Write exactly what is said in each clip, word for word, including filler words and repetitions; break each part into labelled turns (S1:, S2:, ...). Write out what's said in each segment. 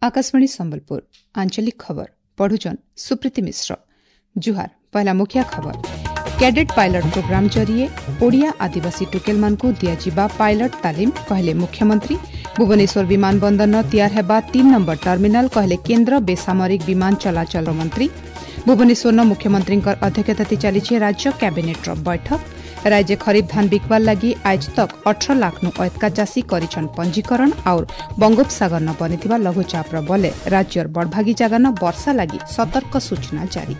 S1: आकाशवाणी संबलपुर आंचलिक खबर पढ़ुचन सुप्रीति मिश्र। जुहार पहला मुख्य खबर कैडेट पायलट प्रोग्राम जरिए ओडिया आदिवासी टोकेल मानकु दियाजिबा पायलट तालीम कहले मुख्यमंत्री। भुवनेश्वर विमान बंदर न तैयार हेबा तीन नंबर टर्मिनाल कहले केन्द्र बेसामरिक विमान चलाचल मंत्री। भुवनेश्वर न मुख्यमंत्री अध्यक्षता चली राज्य कैबिनेट बैठक। राज्य खरीफ धान बिकवार लगी आज तक अठारह लाख नु अयतका चाषी करिछन पंजीकरण और बंगोपसागर न बनिथिबा लघुचापर बले राज्यर बड़भागी जागा न वर्षा लगी सतर्क सूचना जारी।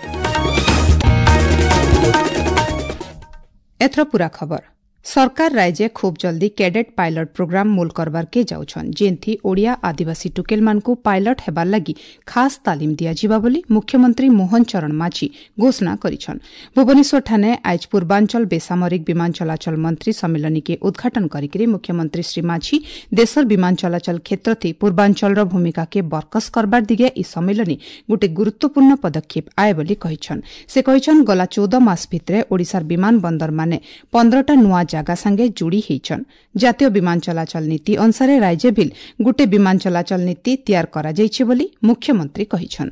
S1: एथर पूरा खबर सरकार राज्य खूब जल्दी कैडेट पायलट प्रोग्राम मूल करबार के जाउछन जेनथी ओडिया आदिवासी टोकेल मानकु पायलट हेबार लगी खास तालीम दियाजिबा बोली मुख्यमंत्री मोहन चरण माझी घोषणा करिछन। भुवनेश्वर ठाने आज पूर्वांचल बेसामरिक विमान चलाचल मंत्री सम्मेलन के उद्घाटन करिकरी मुख्यमंत्री श्री माझी देशर विमान चलाचल क्षेत्र थी पूर्वांचल भूमिका के बरकस करबार दिगे ई सम्मेलन गोटे गुरुत्वपूर्ण पदक्षेप आए बोली कहिछन। से कहिछन गला चौदह मास भितरे ओडिशार विमान बंदर माने पंद्रहटा नुआ जागा संगे जोड़ी होइछन। जातीय विमान चलाचल नीति अनुसार राज्य बिल गोटे विमान चलाचल नीति तैयार करा जाइछे बोली मुख्यमंत्री कहिछन।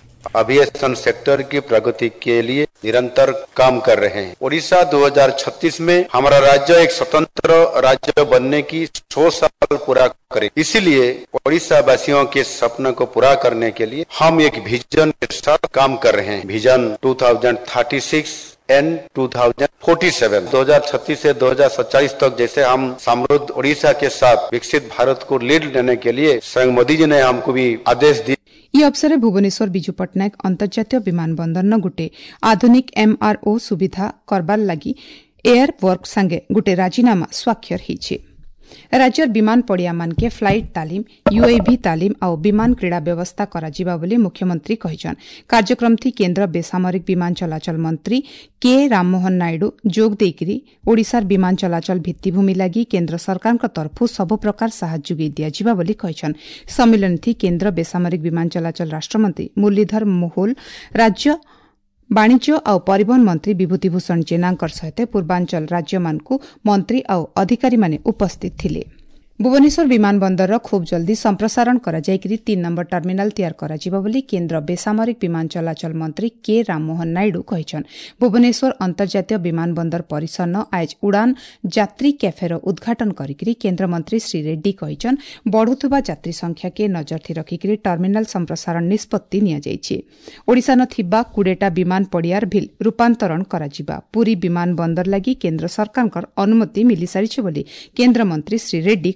S2: एविएशन सेक्टर की प्रगति के लिए निरंतर काम कर रहे हैं। ओडिशा दो हज़ार छत्तीस में हमारा राज्य एक स्वतंत्र राज्य बनने की सौ साल पूरा करे। इसीलिए ओडिशा वासियों के सपने को पूरा करने के लिए हम एक विजन के साथ काम कर रहे हैं। विजन दो हज़ार छत्तीस एंड दो हज़ार सैंतालीस दो हज़ार छत्तीस से दो हज़ार सत्ताईस तक जैसे हम समृद्ध ओडिशा के साथ विकसित भारत को लीड लेने के लिए स्वयं मोदी जी ने हमको भी आदेश दिए।
S1: ई अवसर भुवनेश्वर बिजू पट्टनायक अंतर्जातीय विमान बंदर न गुटे आधुनिक एमआरओ सुविधा करबार लगी एयर वर्क संगे गुटे राजीनामा स्वाक्षर हिचे। राज्य विमान पड़िया मान के फ्लाइट तालीम यूएवी तालीम और विमान क्रीड़ा व्यवस्था कराजिबा बोली मुख्यमंत्री कहिछन। कार्यक्रम थी केन्द्र बेसामरिक विमान चलाचल मंत्री के राममोहन नायडू जोग देकरी ओडिशार विमान चलाचल भित्तिभूमि लगी केन्द्र सरकार तरफु सब प्रकार साहाय्य जोगी दियाजिबा बोली कहिछन। सम्मेलन थी केन्द्र बेसामरिक विमान चलाचल राष्ट्रमंत्री मुरलीधर मोहोल राज्य वाणिज्य और परिवहन मंत्री विभूतिभूषण जेनांकर सहित पूर्वांचल राज्य मानकु मंत्री और अधिकारी माने उपस्थित थिले। भुवनेश्वर विमान बंदर खूब जल्दी संप्रसारण करा जायकरी तीन नंबर टर्मिनाल तैयार कराजिबा बोली केन्द्र बेसामरिक विमान चलाचल मंत्री के राममोहन नायडू कहिछन। भुवनेश्वर अंतर्जातीय विमान बंदर परिसर न आज उड़ान यात्री कैफेर उद्घाटन करिकरी केन्द्र मंत्री श्री रेड्डी कहिछन बढ़ुथुबा यात्री संख्या के नजर थी रखिकरी टर्मिनाल संप्रसारण निष्पत्ति निया जाइछे। ओडिशा न थिबा कुडेटा विमान पड़ियार भिल रूपांतरण कराजिबा पूरी विमान बंदर लगी केन्द्र सरकार अनुमति मिली सारिछे बोली केन्द्र मंत्री श्री रेड्डी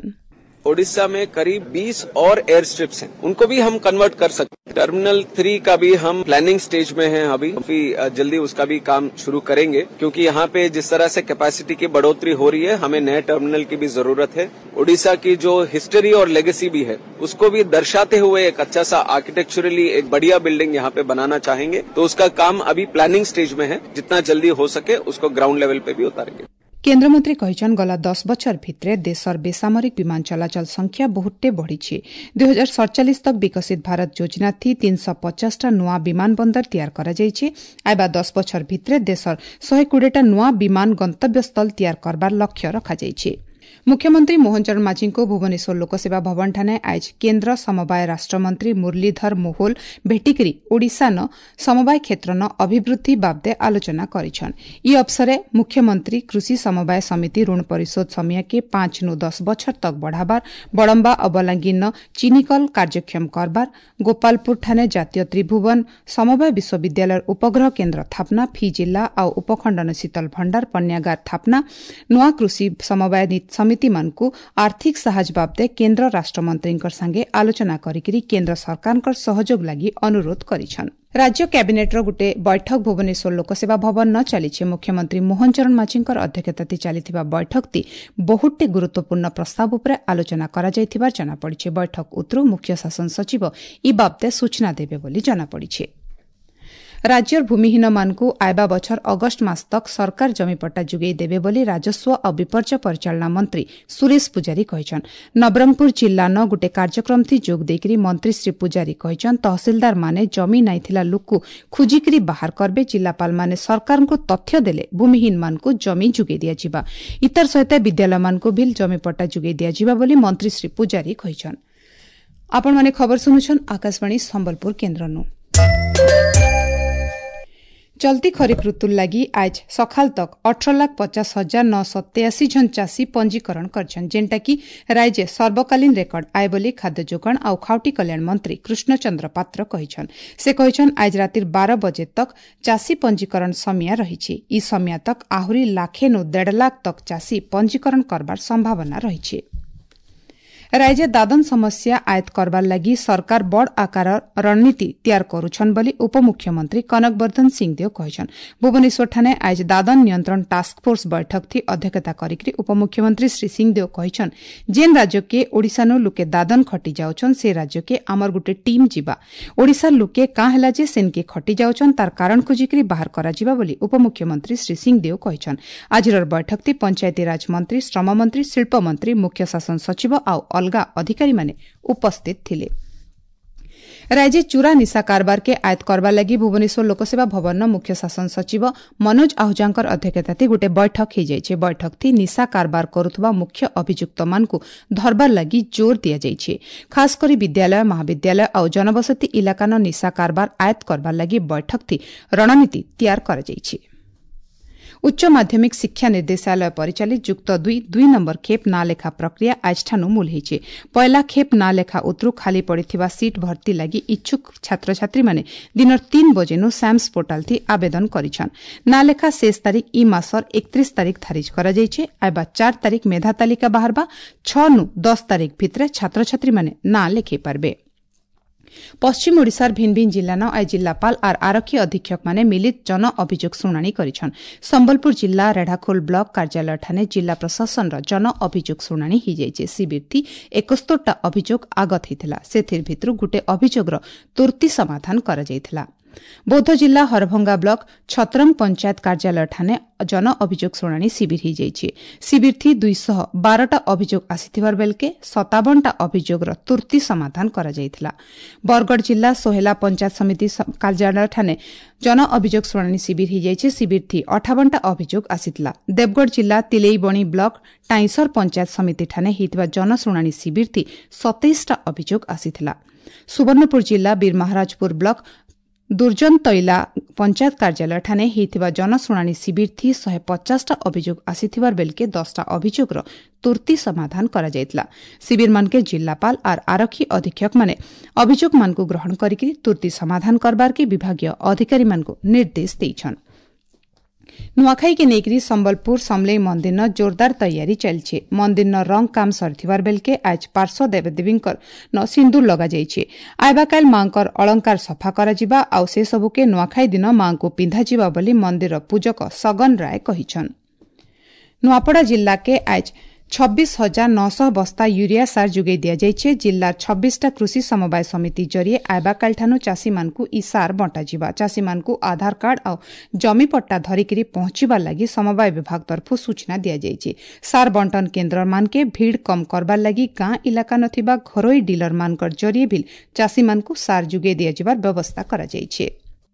S3: ओडिशा में करीब बीस और एयर स्ट्रिप्स हैं, उनको भी हम कन्वर्ट कर सकते हैं। टर्मिनल थ्री का भी हम प्लानिंग स्टेज में हैं, अभी काफी जल्दी उसका भी काम शुरू करेंगे क्योंकि यहाँ पे जिस तरह से कैपेसिटी की बढ़ोतरी हो रही है हमें नए टर्मिनल की भी जरूरत है। ओडिशा की जो हिस्ट्री और लेगेसी भी है उसको भी दर्शाते हुए एक अच्छा सा आर्किटेक्चरली एक बढ़िया बिल्डिंग यहाँ पे बनाना चाहेंगे, तो उसका काम अभी प्लानिंग स्टेज में है। जितना जल्दी हो सके उसको ग्राउंड लेवल पे भी उतारेंगे।
S1: केन्द्र मंत्री कहिछन गला दस बछर भित्रे देशर बेसामरिक विमान चलाचल संख्या बहुते बढ़ी। दुई हजार सड़चालीस तक विकसित भारत योजना थी तीन सौ पचास टा नुआ विमान बंदर तैयार करा जाइछे। आइबा दस बछर भित्रे देशर शहे कोड़े नुआ विमान गंतव्य स्थल तैयार करबार लक्ष्य रखा जाइछे। मुख्यमंत्री मोहन चरण माझी को भुवनेश्वर लोकसेवा भवन ठाने आज केन्द्र समवाय राष्ट्रमंत्री मुरलीधर मोहोल भेटिकरी ओडिशा न समवाय क्षेत्र न अभिवृद्धि बाबदे आलोचना करिछन। ई अवसरे मुख्यमंत्री कृषि समवाय समिति ऋण परिशोध समय के पांच नु दस बछर तक बढ़ाबार बड़म्बा अबलांगी न चीनीकल कार्यक्षम करबार गोपालपुर ठाने जातीय त्रिभुवन समवाय विश्वविद्यालय उपग्रह केन्द्र थापना फी जिला और उपखण्ड शीतल भण्डार पण्यागार थापना नुआ कृषि समवाय समिति मानकु आर्थिक साहाय्य बाबदे केन्द्र राष्ट्रमंत्री संगे आलोचना करिकरी केन्द्र सरकार सहयोग लागि अनुरोध करिछन। राज्य कैबिनेटर गुटे बैठक भुवनेश्वर लोकसेवा भवन न चलीछे। मुख्यमंत्री मोहन चरण माझी अध्यक्षता चलीथिबा बैठक ती बहुते गुरुत्वपूर्ण प्रस्ताव उपरे आलोचना करा जायथिबार जना पड़िछे। बैठक उतरु मुख्य शासन सचिव ई बाबदे सूचना देबे बोली जना पड़िछे। राज्यर भूमिहीन मानकु आइबा बछर अगस्त मास तक सरकार जमीपट्टा जुगेई देबे बोली राजस्व और विपर्य परिचालना मंत्री सुरेश पुजारी कहिछन। नवरंगपुर जिल्ला न गुटे कार्यक्रम थी जोग देकरी मंत्री श्री पुजारी कहिछन तहसीलदार माने जमी नाइथिला लोकु खुजिकरी बाहर करबे। जिल्लापाल माने सरकार को तथ्य देले भूमिहीन मानकु जमी जुगेई दियाजिबा। इतर सहित विद्यालय मानकु बिल जमीपट्टा जुगेई दियाजिबा बोली मंत्री श्री पुजारी कहिछन। आपण माने खबर सुनुछन आकाशवाणी संबलपुर केन्द्रनु। चलती खरीफ ऋतु लगी आज सखाल तक अठारह लाख पचास हजार नौ सौ तेयासी जन चाषी पंजीकरण करछन, जेनटा कि राज्य सर्वकालीन रेकर्ड आय बोली खाद्य जोगाण आउ खाउटी कल्याण मंत्री कृष्णचंद्र पात्र कहिछन। से कहिछन आज रातिर बारह बजे तक चाषी पंजीकरण समिया रहिछि। ई समिया तक आहुरी लाखे नु डेढ़ लाख तक चाषी पंजीकरण करबार संभावना रहिछि। राज्य दादन समस्या आयत करबार लगी सरकार बड़ आकार रणनीति तैयार करुछन बोली उपमुख्यमंत्री कनकवर्धन सिंहदेव कहिछन। भुवनेश्वर ठाने आज दादन नियंत्रण टास्क फोर्स बैठक थी अध्यक्षता करिकरी उपमुख्यमंत्री श्री सिंहदेव कहिछन जेन राज्य के ओडिसानु लुके दादन खटी जाउछन से राज्य के आमर गुटे टीम जिबा। ओडिसा लुके का हैला जे सेनके खटी जाउछन तार कारण खोजिकरी बाहर करा जिबा बोली उपमुख्यमंत्री श्री सिंहदेव कहिछन। आजिर बैठक थी पंचायती राज मंत्री, श्रम मंत्री, शिल्प मंत्री, मुख्य शासन सचिव आउ अलगा अधिकारी माने उपस्थित थिले। राज्य चूरा निशा कारबार के आयत करबा लगी भुवनेश्वर लोकसेवा भवन मुख्य शासन सचिव मनोज आहुजांकर अध्यक्षता गोटे बैठक हो जाइए। बैठक थी निशा कारबार करुथबा मुख्य अभियुक्त मानकु धरबार लगी जोर दिया जाइए। खास करी विद्यालय, महाविद्यालय और जनबसती इलाकान निशा कारबार आयत करबा लगी बैठक थी रणनीति तैयार कर जाइए। उच्च माध्यमिक शिक्षा निर्देशालय परिचालित जुक्त दुई दुई नंबर खेप नालेखा प्रक्रिया आजठानु मूल होइछे। पहला खेप नालेखा उत्रु खाली पड़िथिबा सीट भर्ती लगी इच्छुक छात्र छात्री माने दिन तीन बजेनु सैम्स पोर्टाल थी आवेदन करिछन। नालेखा शेष तारीख ई मासर एकतीस तारीख धारिज करा जाइछे। आइबा चार तारीख मेधा तालिका बाहरबा छ नु दस तारीख भितरे छात्र छात्री माने ना लेखि पारबे। पश्चिम ओडिशार भिन्न भिन्न जिल्लान आज जिल्लापाल आर आरक्षी अधीक्षक माने मिलित जन अभियोग शुणाणी करिछन। संबलपुर जिल्ला रेढ़ाखोल ब्लॉक कार्यालय ठाने जिल्ला प्रशासन र जन अभियोग शुणाणी हो जाइए। शिविर थी एकस्तोरटा अभियोग आगत होता। से भितरु गुटे अभियोगर तुर्ती समाधान करा जाइथिला। बौद्ध जिल्ला हरभंगा ब्लॉक छत्रंग पंचायत कार्यालय ठाने जन अभियोग शुणाणी शिविर हो जाइए। शिविर थी दुईश बारटा अभियोग आसिथिबार बेलके सतावनटा अभियोग तुर्ती समाधान करा जाइथिला। बरगढ़ जिल्ला सोहेला पंचायत समिति कार्यालय ठाने जन अभियोग शुणाणी शिविर हो जाइए। शिविर थी अठावनटा अभियोग आसिथिला। देवगढ़ जिल्ला तिलेईबणी ब्लॉक टाइसर पंचायत समिति ठाने हितबा जन शुणाणी शिविर थी सत्ताईसटा अभियोग आसिथिला। सुवर्णपुर जिल्ला बीर महाराजपुर ब्लॉक दुर्जन तैला पंचायत कार्यालय ठाने हितबा जनशुणाणी शिविर थी शहे पचासटा अभियोग आसिथिबार बेलके दसटा अभियोग तुर्ती समाधान करा जाइतला। शिविर मानके जिल्लापाल आर आरक्षी अधीक्षक माने अभियोग मानकु ग्रहण करिकरी तुर्ती समाधान करबार के विभागीय अधिकारी मानकु निर्देश देइछन। नुआखाई के नेकरी संबलपुर समलेई मंदिर न जोरदार तैयारी चलछे। मंदिर न रंग काम सरथिबार बेलके आज पार्श्व देवदेवींकर न सिंदूर लगा जाइछे। आइबा काल मांकर अलंकार सफा करा जिबा आउ से सबुके नुआखाई दिन मांको पिंधा जिबा बोली मंदिर पूजक सगन राय कहिछन। नुआपड़ा जिल्ला के आज छब्बीस हजार नौश बस्ता यूरिया सार जुगै दिया जाइछे। जिल्लार छब्बीसटा कृषि समवाय समिति जरिए आइबा कालठानु चाषी मानकु ई सार बंटा जिबा। चाषी मानकु आधार कार्ड आ जमी पट्टा धरिकरी पहुंचीबार लागि समवाय विभाग तरफु सूचना दिया जाइछे। सार बंटन केन्द्र मानके भीड़ कम करबार लागि गां इलाका नथिबा घरोई डीलर मानकर जरिए भी चाषी मानकु सार जुगै दिया जिबार व्यवस्था करा जाइछे।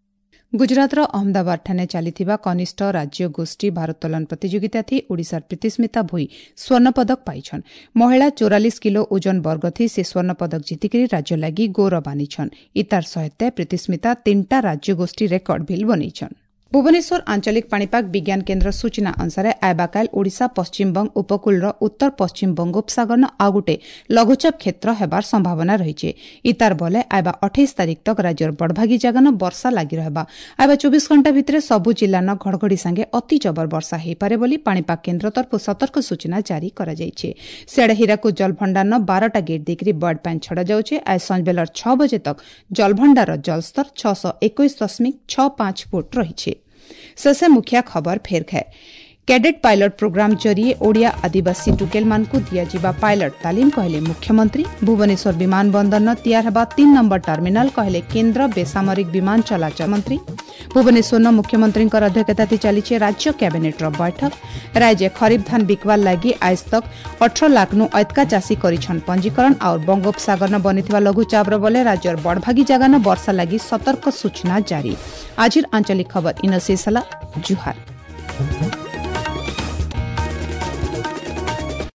S1: गुजरातर अहमदाबाद ठाने चलीथिबा कनिष्ठ राज्य गोष्ठी भारोत्तोलन प्रतियोगिता थी ओडिशार प्रीतिस्मिता भोई स्वर्ण पदक पाइछन। महिला चौरालीस किलो ओजन वर्ग थी से स्वर्ण पदक जीतिकरी राज्य लागि गौरव आनिछन। इतार सहित प्रीतिस्मिता तीनटा राज्य गोष्ठी रेकर्ड भी बनैछन। भुवनेश्वर आंचलिक पाणीपाग विज्ञान केन्द्र सूचना अनुसार आइबाकाल ओडिशा पश्चिमबंग उपकूल उत्तर पश्चिम बंगोपसागर न आउ गुटे लघुचाप क्षेत्र हेबार संभावना रहिछे। इतार बले आइबा अठाईस तारीख तक राज्यर बड़भागी जगह न वर्षा लागि रहबा। आइबा चौबीस घंटा भितरे सबु जिल्ला न घड़घड़ी संगे अति जबर वर्षा हेपारे बोली पाणीपाग केन्द्र तरफ सतर्क सूचना जारी करा जाइछे। सियाड़े हीराकुद जलभंडार न बारटा गेट देकरी बर्ड पानी छड़ा जाउछे। आज संजबेलर छ बजे तक जलभंडार जलस्तर छह सौ इक्कीस दशमिक छह पांच फुट रहिछे। शेषे मुखिया खबर फेर खाए। कैडेट पायलट प्रोग्राम जरिए ओडिया आदिवासी टुकेल मानकु दिया जिबा पायलट तालीम कहले मुख्यमंत्री। भुवनेश्वर विमान बंदर न तैयार हेबा तीन नंबर टर्मिनाल कहले केन्द्र बेसामरिक विमान चलाचल मंत्री। भुवनेश्वर न मुख्यमंत्री अध्यक्षता चली राज्य कैबिनेट बैठक। राज्य खरीफ धान बिकवार लगी आज तक अठारह लाख नु ऐतका चाषी करिछन पंजीकरण और बंगोपसागर न बनिथिबा लघुचाप बले राज्यर बड़भागी जगह न वर्षा लगी सतर्क सूचना जारी। आजिर आंचलिक खबर इन शेषला जुहार।